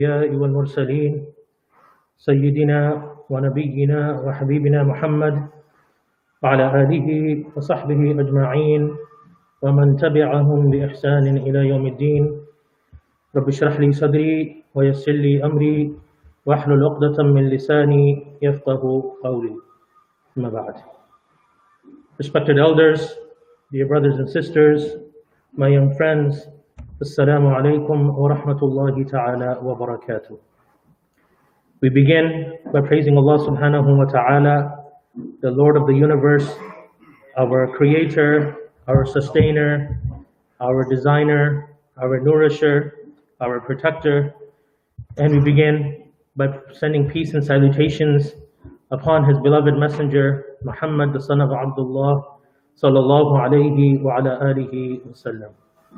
الأنبياء والمرسلين سيدنا ونبينا وحبيبنا محمد وعلى آله وصحبه أجمعين ومن تبعهم بإحسان إلى يوم الدين. رب اشرح لي صدري ويسر لي أمري واحلل عقدة من لساني يفقه قولي. أما بعد. Respected elders, dear brothers and sisters, my young friends, Assalamu alaikum wa rahmatullahi ta'ala wa barakatuh. We begin by praising Allah subhanahu wa ta'ala, the Lord of the universe, our creator, our sustainer, our designer, our nourisher, our protector. And we begin by sending peace and salutations upon his beloved messenger, Muhammad, the son of Abdullah, sallallahu alayhi wa ala alihi wa sallam.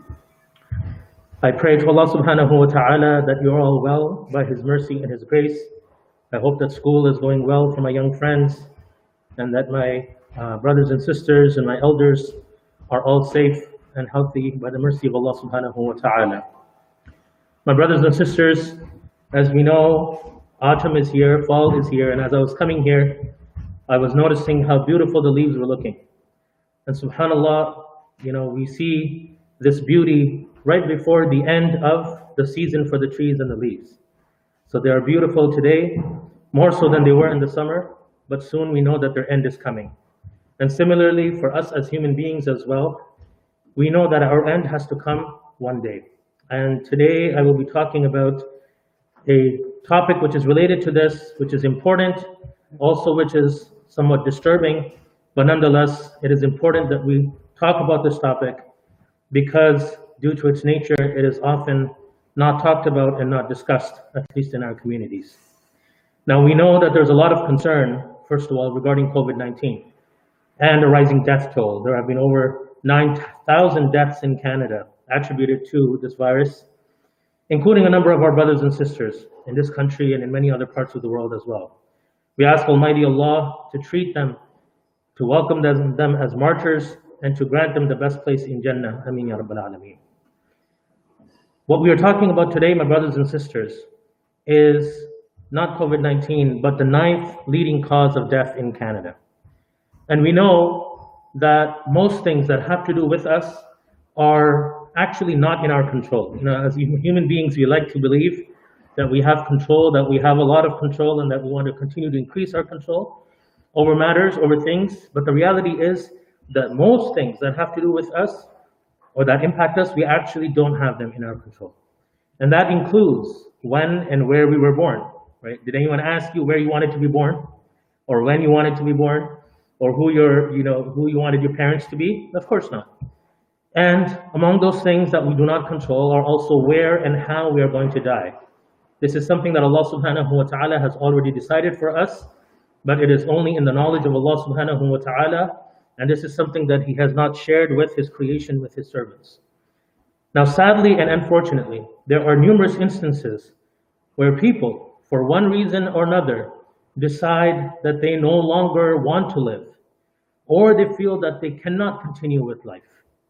I pray to Allah subhanahu wa ta'ala that you're all well by His mercy and His grace. I hope that school is going well for my young friends and that my brothers and sisters and my elders are all safe and healthy by the mercy of Allah subhanahu wa ta'ala. My brothers and sisters, as we know, autumn is here, fall is here, and as I was coming here, I was noticing how beautiful the leaves were looking. And subhanAllah, we see this beauty right before the end of the season for the trees and the leaves. So they are beautiful today, more so than they were in the summer, but soon we know that their end is coming. And similarly, for us as human beings as well, we know that our end has to come one day. And today I will be talking about a topic which is related to this, which is important, also which is somewhat disturbing, but nonetheless, it is important that we talk about this topic because due to its nature, it is often not talked about and not discussed, at least in our communities. Now, we know that there's a lot of concern, first of all, regarding COVID-19 and a rising death toll. There have been over 9,000 deaths in Canada attributed to this virus, including a number of our brothers and sisters in this country and in many other parts of the world as well. We ask Almighty Allah to treat them, to welcome them as martyrs, and to grant them the best place in Jannah. Ameen ya Rabbal Alameen. What we are talking about today, my brothers and sisters, is not COVID-19, but the 9th leading cause of death in Canada. And we know that most things that have to do with us are actually not in our control. As human beings, we like to believe that we have control, that we have a lot of control, and that we want to continue to increase our control over matters, over things. But the reality is that most things that have to do with us or that impact us, we actually don't have them in our control. And that includes when and where we were born, right? Did anyone ask you where you wanted to be born? Or when you wanted to be born? Or who you wanted your parents to be? Of course not. And among those things that we do not control are also where and how we are going to die. This is something that Allah subhanahu wa ta'ala has already decided for us, but it is only in the knowledge of Allah subhanahu wa ta'ala. And this is something that He has not shared with His creation, with His servants. Now, sadly and unfortunately, there are numerous instances where people, for one reason or another, decide that they no longer want to live, or they feel that they cannot continue with life.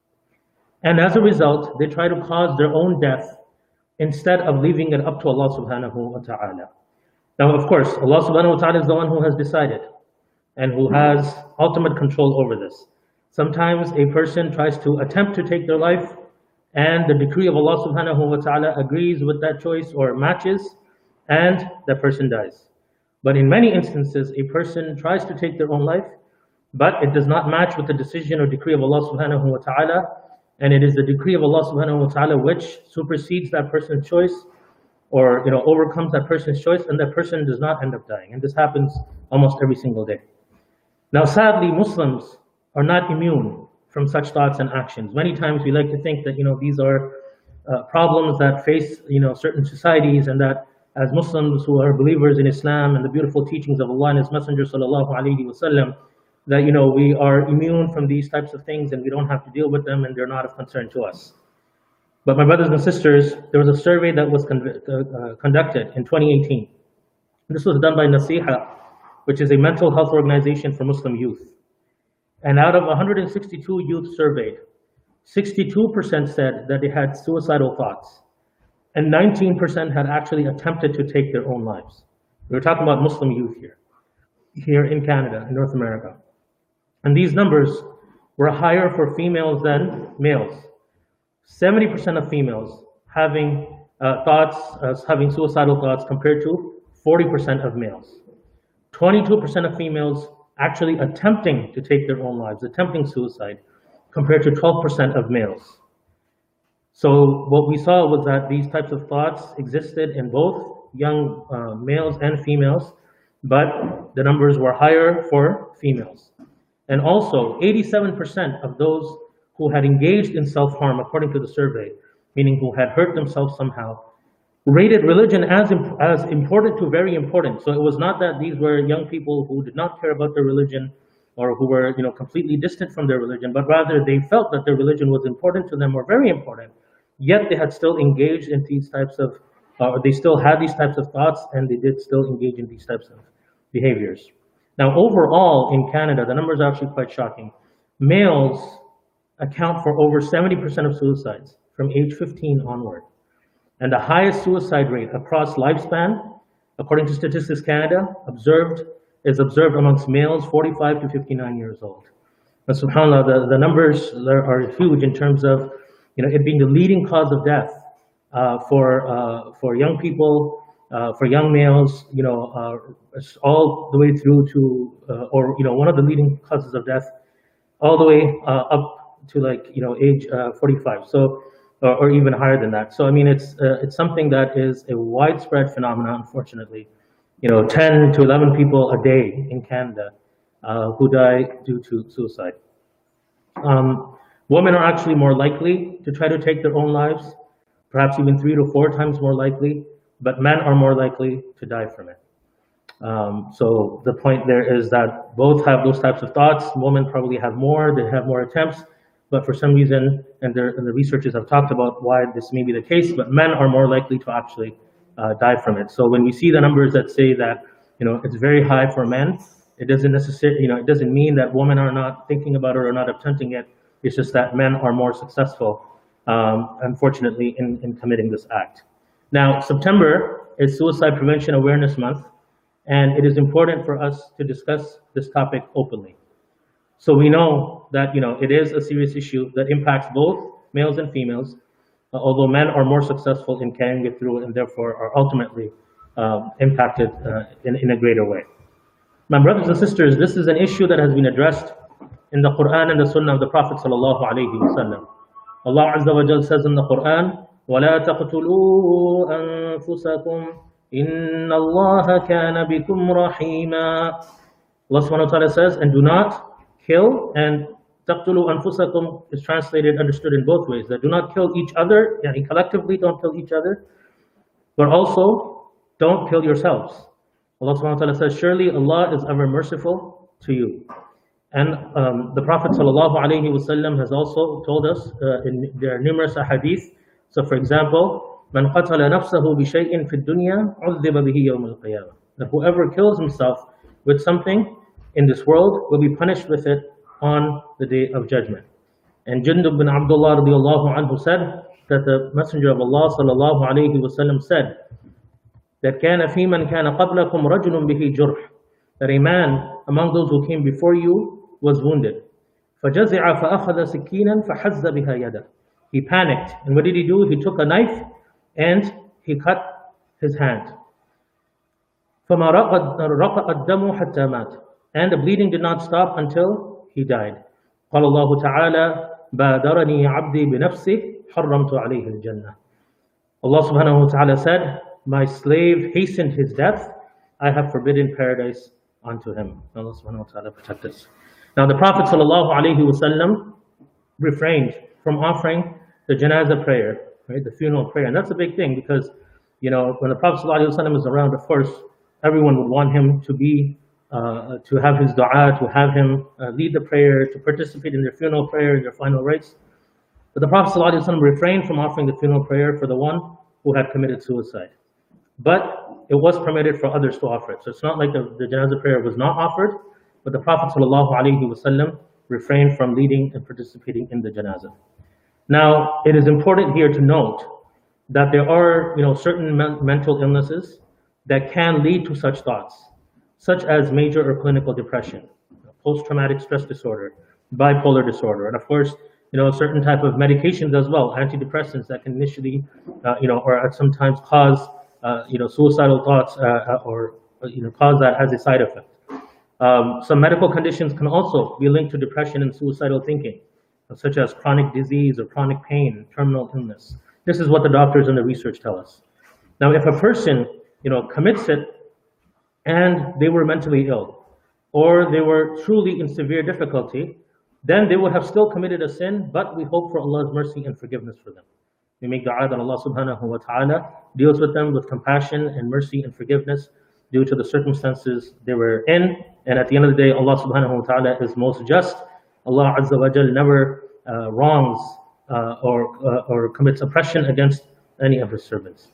And as a result, they try to cause their own death instead of leaving it up to Allah subhanahu wa ta'ala. Now, of course, Allah subhanahu wa ta'ala is the one who has decided and who has ultimate control over this. Sometimes a person tries to attempt to take their life and the decree of Allah subhanahu wa ta'ala agrees with that choice or matches and that person dies. But in many instances, a person tries to take their own life, but it does not match with the decision or decree of Allah subhanahu wa ta'ala, and it is the decree of Allah subhanahu wa ta'ala which supersedes that person's choice or overcomes that person's choice, and that person does not end up dying. And this happens almost every single day. Now, sadly, Muslims are not immune from such thoughts and actions. Many times we like to think that these are problems that face certain societies, and that as Muslims who are believers in Islam and the beautiful teachings of Allah and His Messenger sallallahu alaihi wasallam, that we are immune from these types of things and we don't have to deal with them and they're not of concern to us. But my brothers and sisters, there was a survey that was conducted in 2018. This was done by Nasiha, which is a mental health organization for Muslim youth. And out of 162 youth surveyed, 62% said that they had suicidal thoughts. and 19% had actually attempted to take their own lives. We're talking about Muslim youth here in Canada, in North America. And these numbers were higher for females than males. 70% of females having having suicidal thoughts compared to 40% of males. 22% of females actually attempting to take their own lives, attempting suicide, compared to 12% of males. So what we saw was that these types of thoughts existed in both young males and females, but the numbers were higher for females. And also, 87% of those who had engaged in self-harm, according to the survey, meaning who had hurt themselves somehow, rated religion as important to very important. So it was not that these were young people who did not care about their religion or who were completely distant from their religion, but rather they felt that their religion was important to them or very important, yet they had still engaged in these types of, they still had these types of thoughts, and they did still engage in these types of behaviors. Now, overall in Canada, the numbers are actually quite shocking. Males account for over 70% of suicides from age 15 onward. And the highest suicide rate across lifespan, according to Statistics Canada, is observed amongst males 45 to 59 years old. But subhanAllah, the numbers are huge in terms of it being the leading cause of death for young people, for young males, all the way through to, one of the leading causes of death, all the way up to age 45. So, or even higher than that. So I mean, it's something that is a widespread phenomenon, unfortunately. 10 to 11 people a day in Canada who die due to suicide. Women are actually more likely to try to take their own lives, perhaps even 3 to 4 times more likely, but men are more likely to die from it. So the point there is that both have those types of thoughts. Women probably have more, they have more attempts, but for some reason, and the researchers have talked about why this may be the case, but men are more likely to actually die from it. So when we see the numbers that say that it's very high for men, it doesn't necessarily it doesn't mean that women are not thinking about it or not attempting it. It's just that men are more successful, unfortunately, in committing this act. Now, September is Suicide Prevention Awareness Month, and it is important for us to discuss this topic openly. So we know that it is a serious issue that impacts both males and females, although men are more successful in carrying it through and therefore are ultimately impacted in a greater way. My brothers and sisters, this is an issue that has been addressed in the Quran and the Sunnah of the Prophet sallallahu alaihi wasallam. Allah Azza wa Jalla says in the Quran, وَلَا تَقْتُلُوا أَنفُسَكُمْ إِنَّ اللَّهَ كَانَ بِكُمْ رَحِيمًا. Allah subhanahu wa ta'ala says, and do not kill, and تَقْتُلُوا أَنفُسَكُمْ is translated, understood in both ways, that do not kill each other, collectively don't kill each other, but also don't kill yourselves. Allah subhanahu wa ta'ala says, surely Allah is ever merciful to you. And the Prophet sallallahu alaihi wasallam has also told us, there are numerous ahadith. So for example, من قتل نفسه بشيء في الدنيا عذب به يوم القيامة. That whoever kills himself with something in this world will be punished with it on the day of judgment. And Jundub bin Abdullah radiallahu anhu said that the Messenger of Allah sallallahu alaihi wasallam said that كان في من كان قبلكم رجل به جرح, that a man among those who came before you was wounded. فجزع فأخذ سكينا فحز بها يده. He panicked, and what did he do? He took a knife and he cut his hand. فما رقى الدم حتى مات. And the bleeding did not stop until he died. قال الله تعالى بادرني عبدي بنفسه حرمت عليه الجنة. Allah subhanahu wa ta'ala said, my slave hastened his death, I have forbidden paradise unto him. Allah subhanahu wa ta'ala protect us. Now the Prophet sallallahu alaihi wasallam refrained from offering the janazah prayer, right, the funeral prayer. And that's a big thing because, when the Prophet sallallahu alaihi wasallam is around, of course, everyone would want him to be, to have his dua, to have him lead the prayer, to participate in their funeral prayer, in their final rites. But the Prophet sallallahu alaihi wasallam refrained from offering the funeral prayer for the one who had committed suicide. But it was permitted for others to offer it. So it's not like the janazah prayer was not offered, but the Prophet ﷺ refrained from leading and participating in the janazah. Now, it is important here to note that there are, certain mental illnesses that can lead to such thoughts, such as major or clinical depression, post-traumatic stress disorder, bipolar disorder, and of course, certain type of medications as well, antidepressants that can initially, or at sometimes cause, suicidal thoughts or cause that as a side effect. Some medical conditions can also be linked to depression and suicidal thinking, such as chronic disease or chronic pain, terminal illness. This is what the doctors and the research tell us. Now, if a person, commits it and they were mentally ill, or they were truly in severe difficulty, then they would have still committed a sin, but we hope for Allah's mercy and forgiveness for them. We make dua that Allah subhanahu wa ta'ala deals with them with compassion and mercy and forgiveness due to the circumstances they were in. And at the end of the day, Allah subhanahu wa ta'ala is most just. Allah Azza wa Jal never wrongs or commits oppression against any of His servants.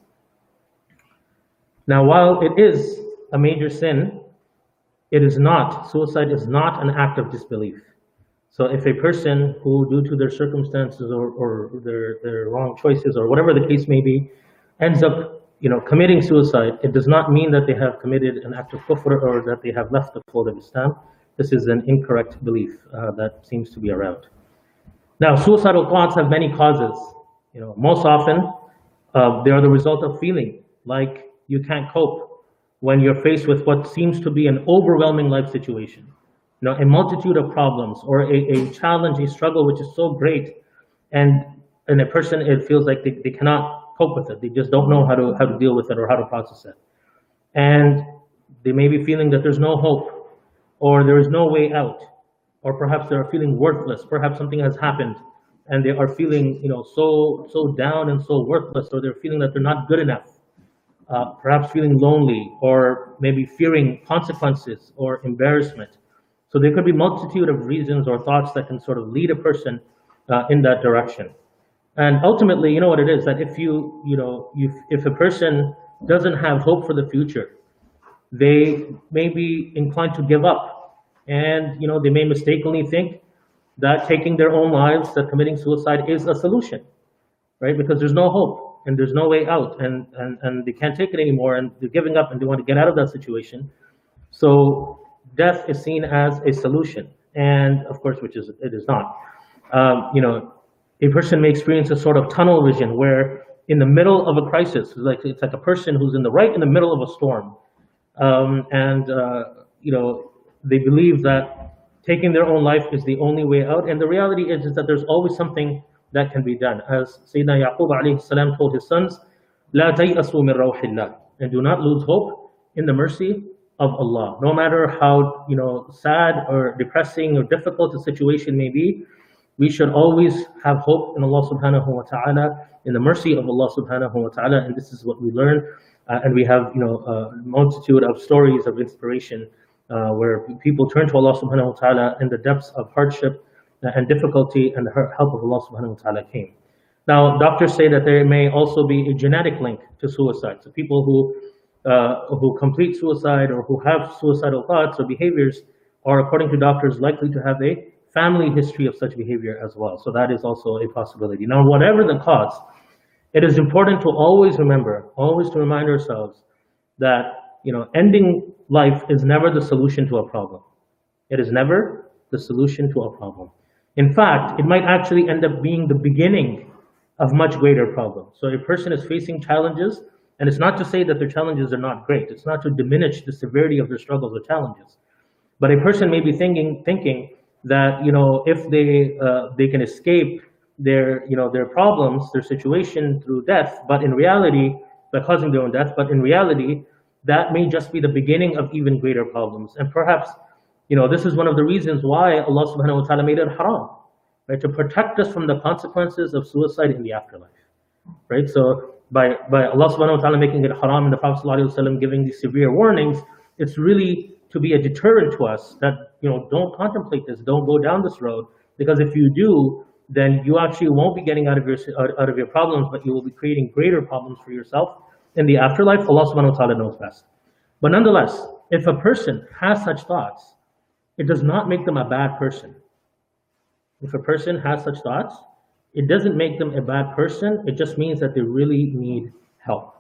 Now, while it is a major sin, suicide is not an act of disbelief. So if a person who, due to their circumstances or their wrong choices or whatever the case may be, ends up committing suicide, it does not mean that they have committed an act of kufr or that they have left the fold of Islam. This is an incorrect belief that seems to be around. Now, suicidal thoughts have many causes. Most often, they are the result of feeling like you can't cope when you're faced with what seems to be an overwhelming life situation. A multitude of problems or a challenge, a struggle which is so great, and a person, it feels like they cannot cope with it. They just don't know how to deal with it or how to process it. And they may be feeling that there's no hope, or there is no way out, or perhaps they are feeling worthless. Perhaps something has happened and they are feeling so down and so worthless, or they're feeling that they're not good enough. Perhaps feeling lonely, or maybe fearing consequences or embarrassment. So there could be multitude of reasons or thoughts that can sort of lead a person in that direction. And ultimately, you know what it is, that if a person doesn't have hope for the future, they may be inclined to give up. And they may mistakenly think that taking their own lives, that committing suicide is a solution, right? Because there's no hope and there's no way out, and they can't take it anymore, and they're giving up and they want to get out of that situation. So death is seen as a solution, and of course, it is not. A person may experience a sort of tunnel vision where in the middle of a crisis, it's like a person who's right in the middle of a storm, they believe that taking their own life is the only way out. And the reality is that there's always something that can be done. As Sayyidina Yaqub alayhi salam told his sons, "La tay'asu min rawhillah," and do not lose hope in the mercy of Allah. No matter how sad or depressing or difficult the situation may be, we should always have hope in Allah subhanahu wa ta'ala, in the mercy of Allah subhanahu wa ta'ala, and this is what we learn. And we have a multitude of stories of inspiration where people turn to Allah subhanahu wa ta'ala in the depths of hardship and difficulty, and the help of Allah subhanahu wa ta'ala came. Now, doctors say that there may also be a genetic link to suicide. So people who complete suicide or who have suicidal thoughts or behaviors are, according to doctors, likely to have a family history of such behavior as well. So that is also a possibility. Now, whatever the cause, it is important to always to remind ourselves that ending life is never the solution to a problem. It is never the solution to a problem. In fact, it might actually end up being the beginning of much greater problems. So a person is facing challenges, and it's not to say that their challenges are not great. It's not to diminish the severity of their struggles or challenges. But a person may be thinking that if they can escape their problems, their situation through death, but in reality, by causing their own death, but in reality, that may just be the beginning of even greater problems. And perhaps this is one of the reasons why Allah subhanahu wa ta'ala made it haram, right? To protect us from the consequences of suicide in the afterlife, right? So by Allah subhanahu wa ta'ala making it haram and the Prophet sallallahu alaihi wasallam giving these severe warnings, it's really to be a deterrent to us that, don't contemplate this, don't go down this road, because if you do, then you actually won't be getting out of your problems, but you will be creating greater problems for yourself in the afterlife. Allah subhanahu wa ta'ala knows best. But nonetheless, if a person has such thoughts, it does not make them a bad person. If a person has such thoughts, it doesn't make them a bad person. It just means that they really need help.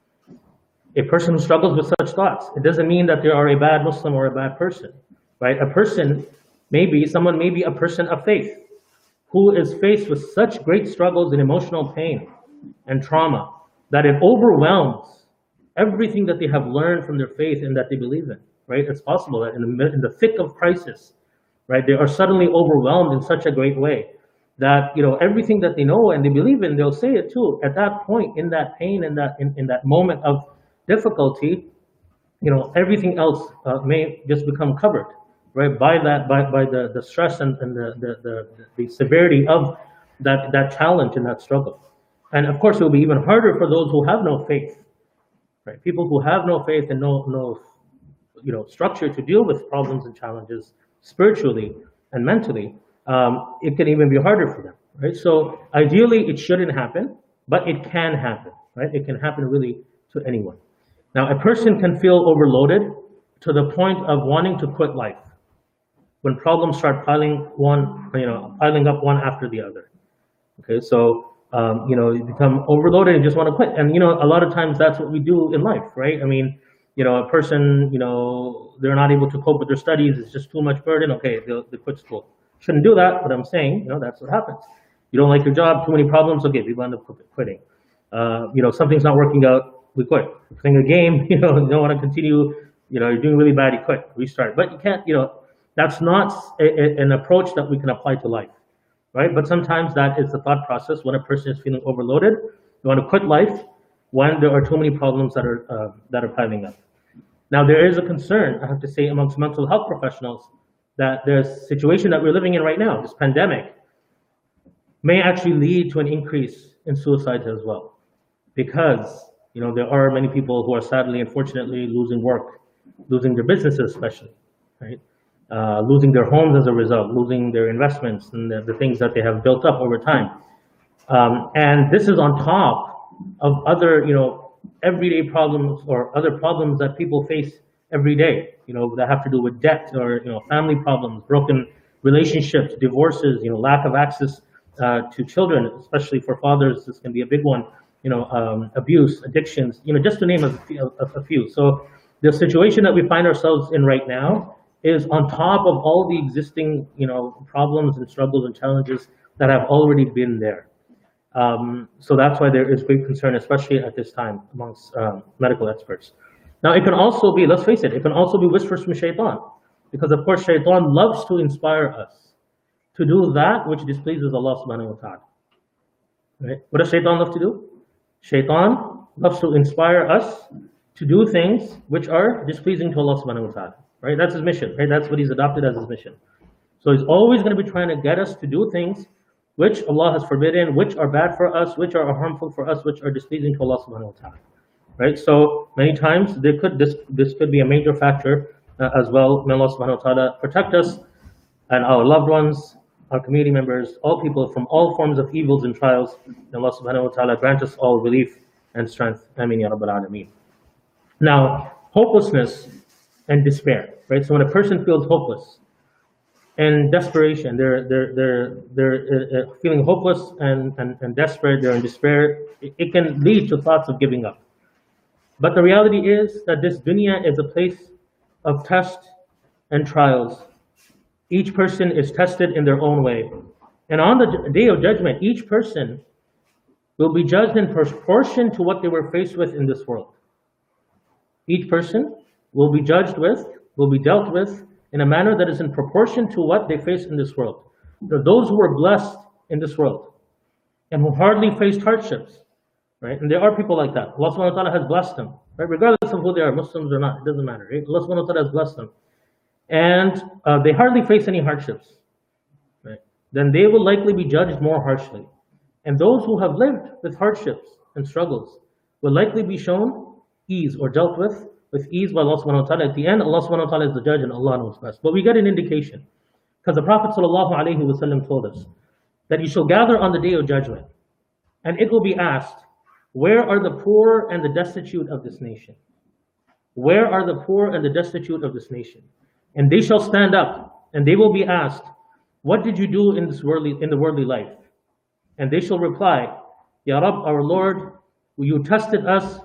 A person who struggles with such thoughts, it doesn't mean that they are a bad Muslim or a bad person, right? Someone may be a person of faith who is faced with such great struggles and emotional pain and trauma that it overwhelms everything that they have learned from their faith and that they believe in, right? It's possible that in the thick of crisis, right, they are suddenly overwhelmed in such a great way that, everything that they know and they believe in, they'll say it too. At that point, in that pain, in that moment of difficulty, everything else may just become covered, right, by the stress and the severity of that challenge and that struggle. And of course, it will be even harder for those who have no faith, right? People who have no faith and no structure to deal with problems and challenges spiritually and mentally, it can even be harder for them, right? So ideally, it shouldn't happen, but it can happen, right? It can happen really to anyone. Now, a person can feel overloaded to the point of wanting to quit life when problems start piling up one after the other. Okay, so you become overloaded and just want to quit. And a lot of times that's what we do in life, right? I mean, a person, they're not able to cope with their studies. It's just too much burden. Okay, they quit school. Shouldn't do that, but I'm saying, that's what happens. You don't like your job, too many problems. Okay, people end up quitting. Something's not working out. We quit. We're playing a game, you don't want to continue, you're doing really bad, you quit, restart. But you can't, that's not an approach that we can apply to life, right? But sometimes that is the thought process when a person is feeling overloaded. You want to quit life when there are too many problems that are piling up. Now, there is a concern, I have to say, amongst mental health professionals that the situation that we're living in right now, this pandemic, may actually lead to an increase in suicides as well. Because there are many people who are sadly, unfortunately, losing work, losing their businesses especially, right? Losing their homes as a result, losing their investments and the things that they have built up over time. And this is on top of other, everyday problems or other problems that people face every day, that have to do with debt or, family problems, broken relationships, divorces, lack of access to children, especially for fathers. This can be a big one. Abuse, addictions, just to name a few. So the situation that we find ourselves in right now is on top of all the existing, problems and struggles and challenges that have already been there. So that's why there is great concern, especially at this time amongst medical experts. Now, it can also be, let's face it, it can also be whispers from shaitan, because of course shaitan loves to inspire us to do that which displeases Allah subhanahu wa ta'ala. Right? What does shaitan love to do? Shaitan loves to inspire us to do things which are displeasing to Allah subhanahu wa ta'ala. Right? That's his mission, right? That's what he's adopted as his mission. So he's always going to be trying to get us to do things which Allah has forbidden, which are bad for us, which are harmful for us, which are displeasing to Allah subhanahu wa ta'ala. Right? So many times this could be a major factor as well. May Allah subhanahu wa ta'ala protect us and our loved ones, our community members, all people from all forms of evils and trials. May Allah subhanahu wa ta'ala grant us all relief and strength. Ameen ya Rabbal Alameen. Now, hopelessness and despair, right? So when a person feels hopeless and desperation, they're feeling hopeless and desperate, they're in despair, it can lead to thoughts of giving up. But the reality is that this dunya is a place of test and trials. Each person is tested in their own way. And on the day of judgment, each person will be judged in proportion to what they were faced with in this world. Each person will be dealt with in a manner that is in proportion to what they face in this world. There are those who are blessed in this world and who hardly faced hardships, right? And there are people like that. Allah subhanahu wa ta'ala has blessed them, right? Regardless of who they are, Muslims or not, it doesn't matter, right? Allah subhanahu wa ta'ala has blessed them. And they hardly face any hardships, right? Then they will likely be judged more harshly. And those who have lived with hardships and struggles will likely be shown ease or dealt with ease by Allah subhanahu wa ta'ala. At the end, Allah subhanahu wa ta'ala is the judge and Allah knows best. But we get an indication, because the Prophet sallallahu alaihi wasallam told us that you shall gather on the day of judgment, and it will be asked, where are the poor and the destitute of this nation? Where are the poor and the destitute of this nation? And they shall stand up, and they will be asked, what did you do in the worldly life? And they shall reply, Ya Rab, our Lord, you tested us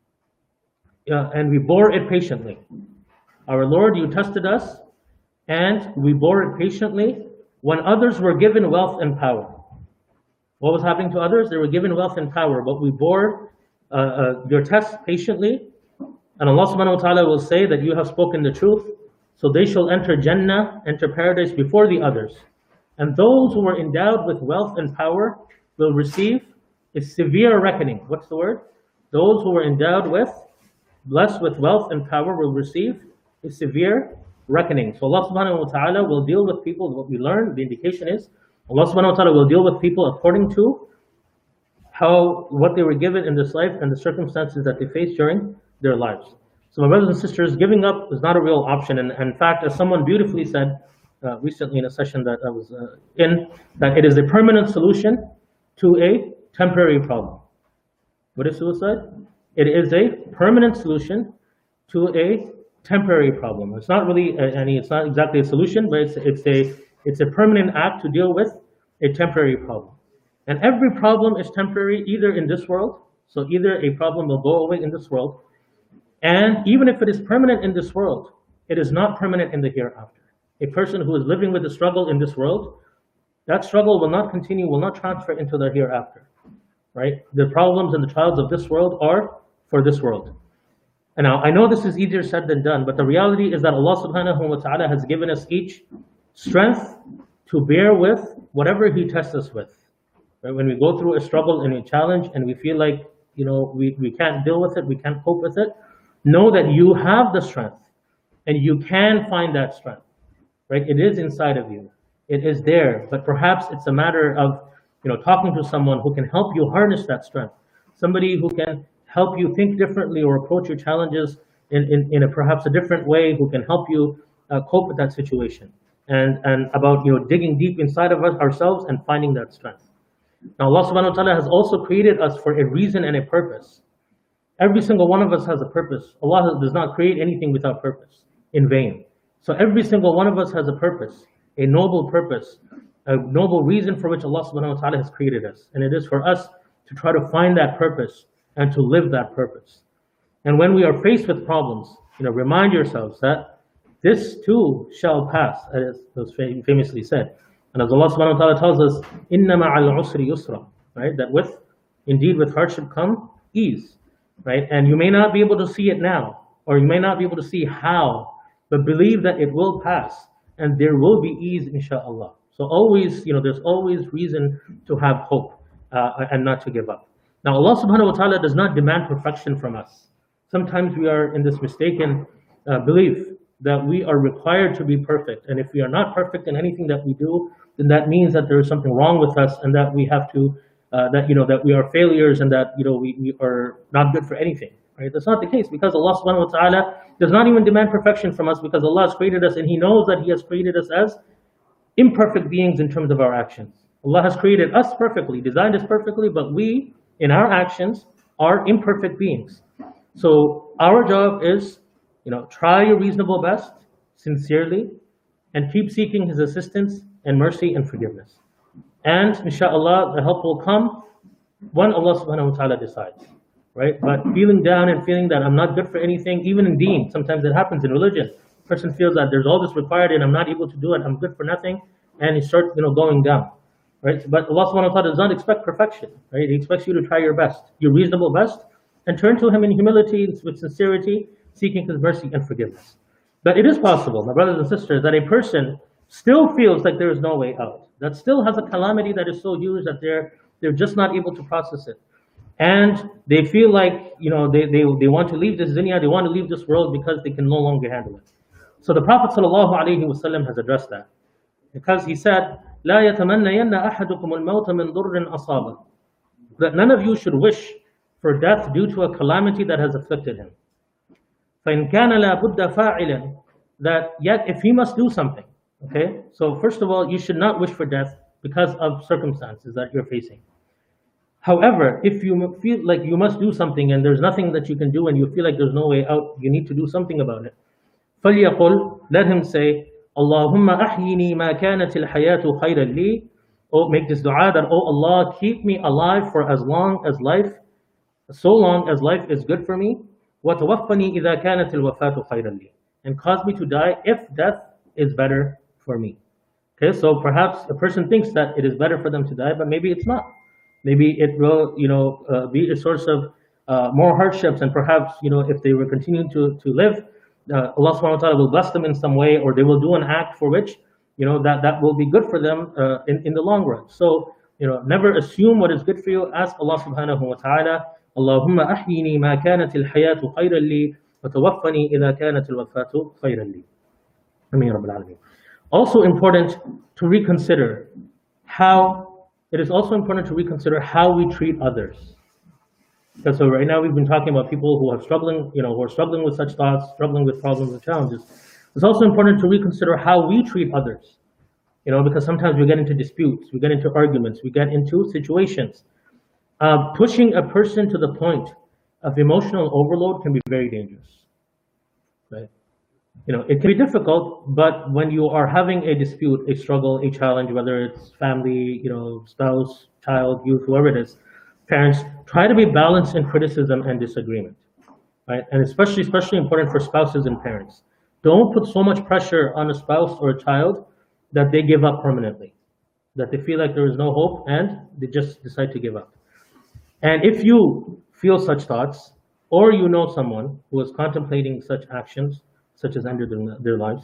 and we bore it patiently. Our Lord, you tested us and we bore it patiently when others were given wealth and power. What was happening to others? They were given wealth and power, but we bore your test patiently. And Allah subhanahu wa ta'ala will say that you have spoken the truth. So they shall enter Jannah, enter paradise before the others. And those who were endowed with wealth and power will receive a severe reckoning. What's the word? Those who were endowed with, blessed with wealth and power will receive a severe reckoning. So Allah subhanahu wa ta'ala will deal with people. What we learn, the indication is, Allah subhanahu wa ta'ala will deal with people according to what they were given in this life and the circumstances that they faced during their lives. So my brothers and sisters, giving up is not a real option. And in fact, as someone beautifully said recently in a session that I was in, that it is a permanent solution to a temporary problem. What is suicide? It is a permanent solution to a temporary problem. It's not really it's not exactly a solution, but it's a permanent act to deal with a temporary problem. And every problem is temporary, either in this world, so either a problem will go away in this world, and even if it is permanent in this world, it is not permanent in the hereafter. A person who is living with a struggle in this world, that struggle will not continue, will not transfer into the hereafter, right? The problems and the trials of this world are for this world. And now, I know this is easier said than done, but the reality is that Allah subhanahu wa ta'ala has given us each strength to bear with whatever He tests us with. Right? When we go through a struggle and a challenge and we feel like, we can't deal with it, we can't cope with it, know that you have the strength and you can find that strength, right? It is inside of you. It is there, but perhaps it's a matter of, talking to someone who can help you harness that strength. Somebody who can help you think differently or approach your challenges in perhaps a different way, who can help you cope with that situation. And about, digging deep inside of ourselves and finding that strength. Now, Allah subhanahu wa ta'ala has also created us for a reason and a purpose. Every single one of us has a purpose. Allah does not create anything without purpose, in vain. So every single one of us has a purpose, a noble reason for which Allah subhanahu wa ta'ala has created us. And it is for us to try to find that purpose and to live that purpose. And when we are faced with problems, remind yourselves that this too shall pass, as was famously said. And as Allah subhanahu wa ta'ala tells us, Inna ma'al usri yusra, right? That indeed with hardship come ease. Right? And you may not be able to see it now, or you may not be able to see how, but believe that it will pass and there will be ease, inshallah. So always, there's always reason to have hope and not to give up. Now, Allah subhanahu wa ta'ala does not demand perfection from us. Sometimes we are in this mistaken belief that we are required to be perfect. And if we are not perfect in anything that we do, then that means that there is something wrong with us and that we have to that we are failures and that we are not good for anything. Right? That's not the case, because Allah subhanahu wa ta'ala does not even demand perfection from us, because Allah has created us and He knows that He has created us as imperfect beings in terms of our actions. Allah has created us perfectly, designed us perfectly, but we, in our actions, are imperfect beings. So our job is, try your reasonable best, sincerely, and keep seeking His assistance and mercy and forgiveness. And inshallah, the help will come when Allah subhanahu wa ta'ala decides, right? But feeling down and feeling that I'm not good for anything, even in deen, sometimes it happens in religion. A person feels that there's all this required and I'm not able to do it, I'm good for nothing, and he starts, going down, right? But Allah subhanahu wa ta'ala does not expect perfection, right? He expects you to try your best, your reasonable best, and turn to Him in humility, with sincerity, seeking His mercy and forgiveness. But it is possible, my brothers and sisters, that a person still feels like there is no way out, that still has a calamity that is so huge that they're just not able to process it. And they feel like, they want to leave this dunya, they want to leave this world because they can no longer handle it. So the Prophet ﷺ has addressed that, because he said, لا يتمنين أحدكم الموت من ضر أصابه, that none of you should wish for death due to a calamity that has afflicted him. فإن كان لا بد فاعلا, that yet if he must do something. Okay, so first of all, you should not wish for death because of circumstances that you're facing. However, if you feel like you must do something and there's nothing that you can do and you feel like there's no way out, you need to do something about it. فَلْيَقُلْ, let him say, اللهم أحيني ما كانت الحياة خيرا لي, oh, make this dua that, oh Allah, keep me alive for as long as life, so long as life is good for me. وَتَوَفَّنِي إِذَا كَانَتِ الْوَفَاةُ خَيْرًا لِي. And cause me to die if death is better for me. Okay, so perhaps a person thinks that it is better for them to die, but maybe it's not. Maybe it will, be a source of more hardships, and perhaps, if they were continuing to live, Allah subhanahu wa ta'ala will bless them in some way, or they will do an act for which, that will be good for them in the long run. So, never assume what is good for you. Ask Allah subhanahu wa ta'ala, Allahumma ahyini ma kanat al-hayatu khayran li, wa tawaffani idha kanat al-wafatu khayran li. Ameen Rabbil Alameen. Also important to reconsider it is also important to reconsider how we treat others. Because so right now we've been talking about people who are struggling with such thoughts, struggling with problems and challenges. It's also important to reconsider how we treat others. Because sometimes we get into disputes, we get into arguments, we get into situations. Pushing a person to the point of emotional overload can be very dangerous. Right? It can be difficult, but when you are having a dispute, a struggle, a challenge, whether it's family, spouse, child, youth, whoever it is, parents, try to be balanced in criticism and disagreement, right? And especially important for spouses and parents. Don't put so much pressure on a spouse or a child that they give up permanently, that they feel like there is no hope and they just decide to give up. And if you feel such thoughts, or someone who is contemplating such actions, such as ending their lives,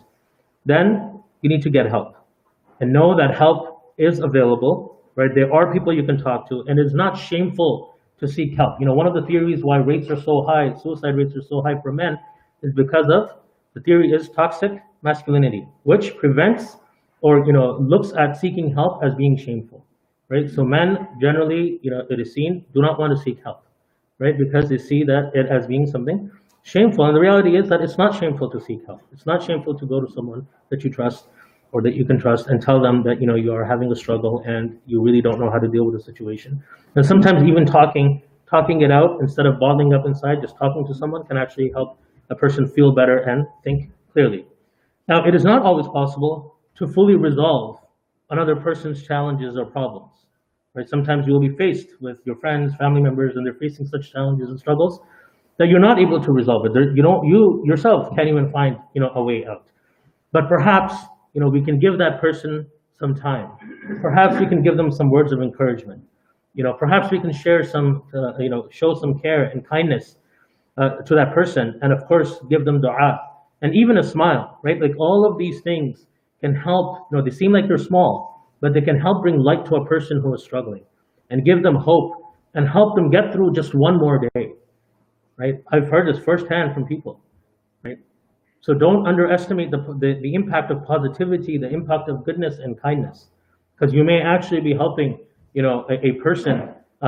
then you need to get help. And know that help is available, right? There are people you can talk to, and it's not shameful to seek help. One of the theories why rates are so high, suicide rates are so high for men, is because of, the theory is toxic masculinity, which prevents or, looks at seeking help as being shameful, right? So men generally, it is seen, do not want to seek help, right? Because they see that it as being something shameful. And the reality is that it's not shameful to seek help. It's not shameful to go to someone that you trust or that you can trust and tell them that you are having a struggle and you really don't know how to deal with the situation. And sometimes even talking it out instead of bottling up inside, just talking to someone can actually help a person feel better and think clearly. Now, it is not always possible to fully resolve another person's challenges or problems. Right? Sometimes you will be faced with your friends, family members, and they're facing such challenges and struggles that you're not able to resolve it. You yourself can't even find a way out. But perhaps we can give that person some time. Perhaps we can give them some words of encouragement. Perhaps we can share some, show some care and kindness to that person, and of course give them dua and even a smile. Right? Like all of these things can help. They seem like they're small, but they can help bring light to a person who is struggling, and give them hope and help them get through just one more day. Right? I've heard this firsthand from people, right? So don't underestimate the impact of positivity, the impact of goodness and kindness, because you may actually be helping, a person,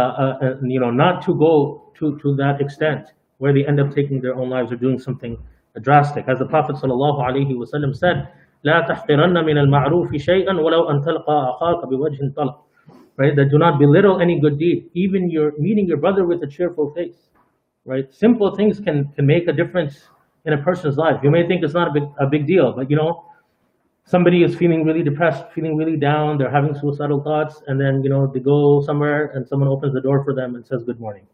not to go to that extent where they end up taking their own lives or doing something drastic. As the Prophet ﷺ said, لا تحقرن من المعروف شيئا ولو أن تلقى أخاك بوجه طلق. Right? That do not belittle any good deed, even you're meeting your brother with a cheerful face. Right? Simple things can make a difference in a person's life. You may think it's not a big deal, but somebody is feeling really depressed, feeling really down, they're having suicidal thoughts, and then they go somewhere and someone opens the door for them and says good morning.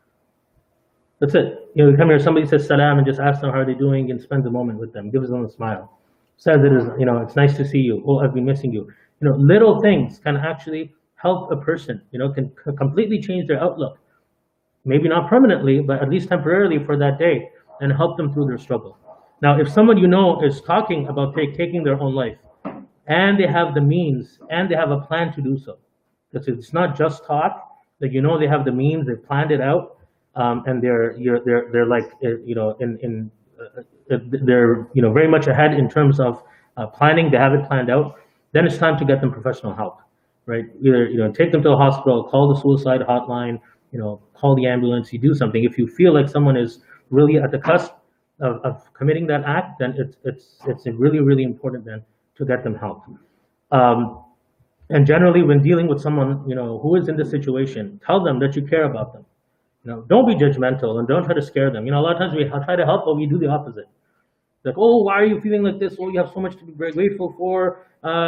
That's it. You come here, somebody says salam and just asks them how are they doing and spends a moment with them, gives them a smile, says it is, it's nice to see you. Oh, I've been missing you. Little things can actually help a person, can completely change their outlook. Maybe not permanently, but at least temporarily for that day, and help them through their struggle. Now, if someone is talking about taking their own life, and they have the means, and they have a plan to do so, because it's not just talk, that they have the means, they've planned it out, and they're like they're very much ahead in terms of planning. They have it planned out. Then it's time to get them professional help, right? Either take them to a hospital, call the suicide hotline, call the ambulance. You do something. If you feel like someone is really at the cusp of committing that act, then it's really, really important then to get them help. And generally, when dealing with someone who is in this situation, tell them that you care about them. Don't be judgmental and don't try to scare them. A lot of times we try to help, but we do the opposite. Like, oh, why are you feeling like this? Oh, you have so much to be very grateful for.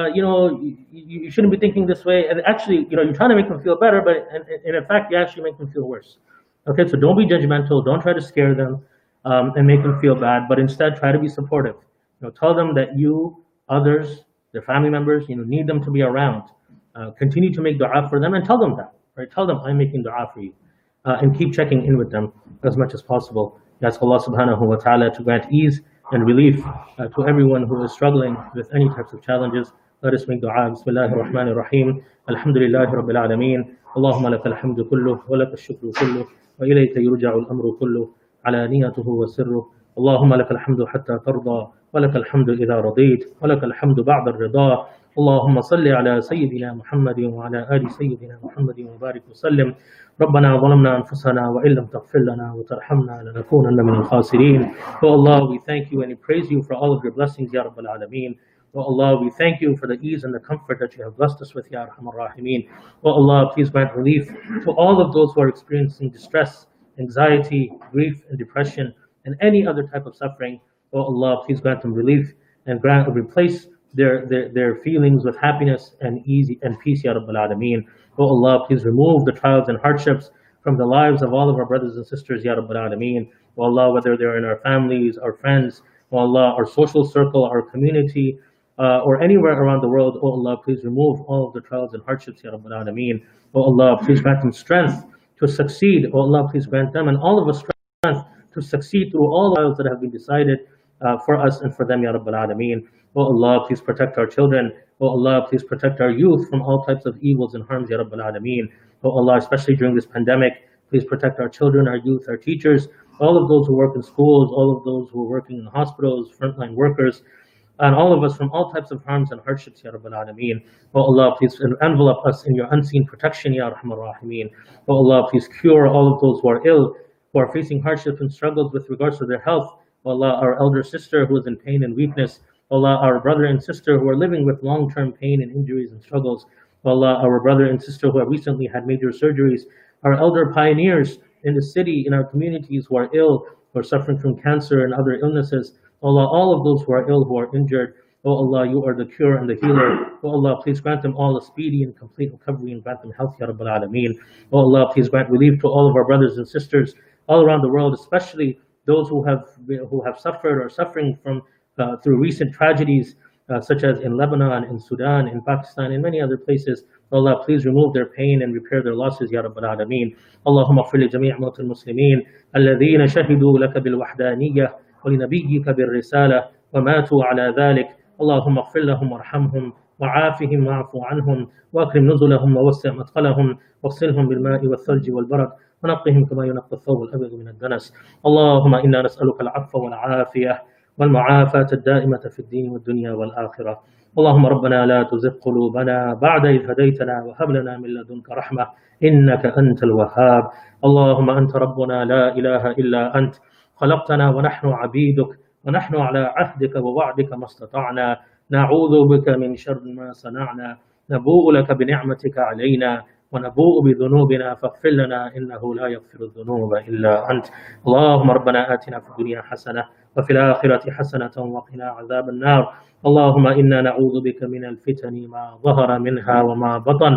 You shouldn't be thinking this way. And actually, you're trying to make them feel better, but in fact, you actually make them feel worse. Okay, so don't be judgmental. Don't try to scare them and make them feel bad, but instead try to be supportive. Tell them that you, others, their family members, need them to be around. Continue to make dua for them and tell them that. Right? Tell them I'm making dua for you, and keep checking in with them as much as possible. Ask Allah subhanahu wa ta'ala to grant ease and relief to everyone who is struggling with any types of challenges. Let us make dua. Bismillahir Rahmanir Rahim. Alhamdulillahi Rabbil Alameen. Allahumma lakal hamdu kulluh wa lakal shukru kulluh wa ilayka yurja'u al-amru kulluh alaniyatuhu wa sirruh. اللهم لك الحمد حتى ترضى ولك الحمد إذا رضيت ولك الحمد بعد الرضا. اللهم صل على سيدنا محمد وعلى آل سيدنا محمد وبارك وسلم. ربنا ظلمنا أنفسنا وإن لم تغفر لنا وترحمنا لنكونن من الخاسرين. Oh Allah, we thank you and we praise you for all of your blessings, Ya Rabbal Alameen. Oh Allah, we thank you for the ease and the comfort that you have blessed us with, Ya Arhamar Rahimeen. Oh Allah, please grant relief to all of those who are experiencing distress, anxiety, grief, and depression, and any other type of suffering. Oh Allah, please grant them relief and replace their feelings with happiness and ease and peace, Ya Rabbal Alameen. Oh Allah, please remove the trials and hardships from the lives of all of our brothers and sisters, Ya Rabbal Alameen. Oh Allah, whether they're in our families, our friends, oh Allah, our social circle, our community, or anywhere around the world, oh Allah, please remove all of the trials and hardships, Ya Rabbal Alameen. Oh Allah, please grant them strength to succeed. Oh Allah, please grant them and all of us strength to succeed through all the trials that have been decided for us and for them, Ya Rabbal Alameen. Oh Allah, please protect our children. Oh Allah, please protect our youth from all types of evils and harms, Ya Rabbal Alameen. Oh Allah, especially during this pandemic, please protect our children, our youth, our teachers, all of those who work in schools, all of those who are working in hospitals, frontline workers, and all of us from all types of harms and hardships, Ya Rabbal Alameen. Oh Allah, please envelop us in your unseen protection, Ya Arhamar Rahimeen. Oh Allah, please cure all of those who are ill, who are facing hardships and struggles with regards to their health. Oh Allah, our elder sister who is in pain and weakness. Oh Allah, our brother and sister who are living with long-term pain and injuries and struggles. Oh Allah, our brother and sister who have recently had major surgeries. Our elder pioneers in the city, in our communities who are ill, who are suffering from cancer and other illnesses. Oh Allah, all of those who are ill, who are injured. Oh Allah, you are the cure and the healer. Oh Allah, please grant them all a speedy and complete recovery and grant them health, Ya Rabbal Alameen. Oh Allah, please grant relief to all of our brothers and sisters all around the world, especially those who have suffered or suffering from through recent tragedies, such as in Lebanon, in Sudan, in Pakistan, in many other places. Allah, please remove their pain and repair their losses, Ya Rabbal Alameen. Allahumma ighfir li jami' mawt al-muslimin alladhina shahidu laka bil wahdaniyyah wa li nabiyyika bir risalah wa matu ala dhalik. Allahumma ighfir lahum warhamhum وعافهم واعف عنهم واكرم نزلهم ووسع مدخلهم واغسلهم بالماء والثلج والبرد ونقهم كما ينقى الثوب الابيض من الدنس. اللهم انا نسالك العفو والعافيه والمعافاه الدائمه في الدين والدنيا والاخره. اللهم ربنا لا تزغ قلوبنا بعد إذ هديتنا وهب لنا من لدنك رحمه انك انت الوهاب. اللهم انت ربنا لا اله الا انت خلقتنا ونحن عبيدك ونحن على عهدك ووعدك ما استطعنا نعوذ بك من شر ما صنعنا نبوء لك بنعمتك علينا ونبوء بذنوبنا فاغفر لنا إنه لا يغفر الذنوب إلا أنت. اللهم ربنا آتنا في الدنيا حسنة وفي الآخرة حسنة وقنا عذاب النار. اللهم إنا نعوذ بك من الفتن ما ظهر منها وما بطن.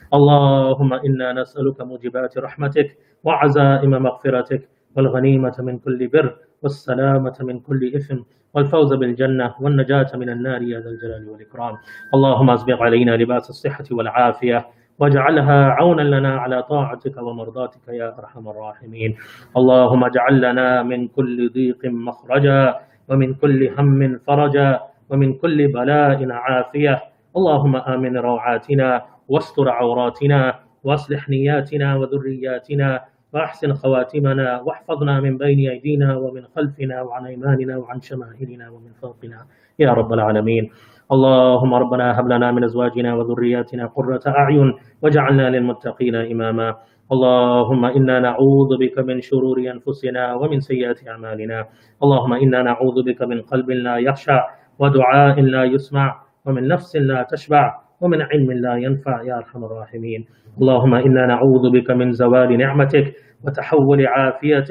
اللهم إنا نسألك موجبات رحمتك وعزائم مغفرتك والغنيمة من كل بر والسلامة من كل إثم والفوز بالجنة والنجاة من النار يا ذا الجلال والإكرام. اللهم أسبغ علينا لباس الصحة والعافية واجعلها عونا لنا على طاعتك ومرضاتك يا أرحم الراحمين. اللهم اجعل لنا من كل ضيق مخرجا ومن كل هم فرجا ومن كل بلاء عافية. اللهم آمن روعاتنا واستر عوراتنا واصلح نياتنا وذرياتنا وأحسن خواتمنا واحفظنا من بين أيدينا ومن خلفنا وعن أيماننا وعن شمائلنا ومن فوقنا يا رب العالمين. اللهم ربنا هب لنا من أزواجنا وذرياتنا قرة أعين واجعلنا للمتقين إماما. اللهم إنا نعوذ بك من شرور أنفسنا ومن سيئات أعمالنا. اللهم إنا نعوذ بك من قلب لا يخشع ودعاء لا يسمع ومن نفس لا تشبع ومن علم لا ينفع يا أرحم الراحمين. اللهم إنا نعوذ بك من زوال نعمتك وتحول عافيتك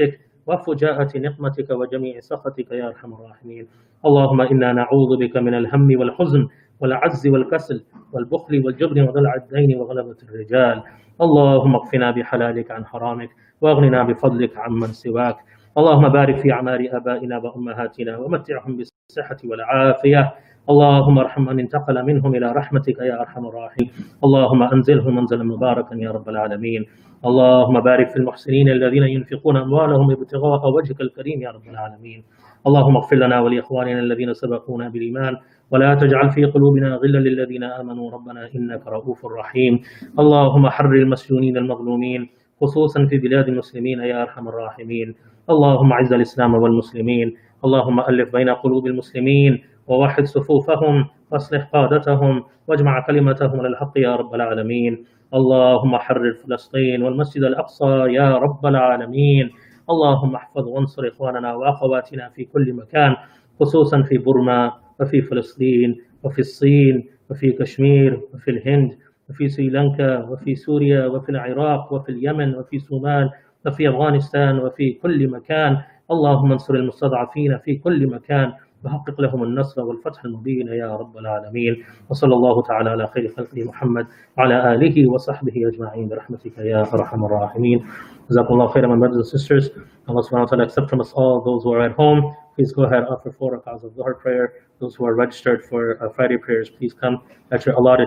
وفجاءة نقمتك وجميع سخطك يا أرحم الراحمين. اللهم إنا نعوذ بك من الهم والحزن والعجز والكسل والبخل والجبن وضلع الدين وغلبة الرجال. اللهم اكفنا بحلالك عن حرامك واغننا بفضلك عمن سواك. اللهم بارك في أعمار آبائنا وأمهاتنا ومتعهم بالصحة والعافية. اللهم ارحم من انتقل منهم إلى رحمتك يا أرحم الراحمين. اللهم أنزلهم منزلا مباركا يا رب العالمين. اللهم بارك في المحسنين الذين ينفقون أموالهم ابتغاء وجهك الكريم يا رب العالمين. اللهم اغفر لنا ولإخواننا الذين سبقونا بالإيمان ولا تجعل في قلوبنا غلا للذين آمنوا ربنا إنك رؤوف رحيم. اللهم حرر المسجونين المظلومين خصوصا في بلاد المسلمين يا أرحم الراحمين. اللهم أعز الإسلام والمسلمين. اللهم ألف بين قلوب المسلمين ووحد صفوفهم واصلح قادتهم واجمع كلمتهم على الحق يا رب العالمين. اللهم حرر فلسطين والمسجد الأقصى يا رب العالمين. اللهم احفظ وانصر إخواننا وأخواتنا في كل مكان خصوصا في بورما وفي فلسطين وفي الصين وفي كشمير وفي الهند وفي سريلانكا وفي سوريا وفي العراق وفي اليمن وفي الصومال وفي أفغانستان وفي كل مكان. اللهم انصر المستضعفين في كل مكان وحقق لهم النصر والفتح المبين يا رب العالمين. وصلى الله تعالى على خير خلقه محمد وعلى آله وصحبه أجمعين برحمتك يا أرحم الراحمين. جزاكم الله خيرا, my brothers and sisters. Allah subhanahu wa ta'ala accept from us all. Those who are at home, please go ahead, offer 4 rak'ahs of Dhuhr prayer. Those who are registered for Friday prayers, please come at your allotted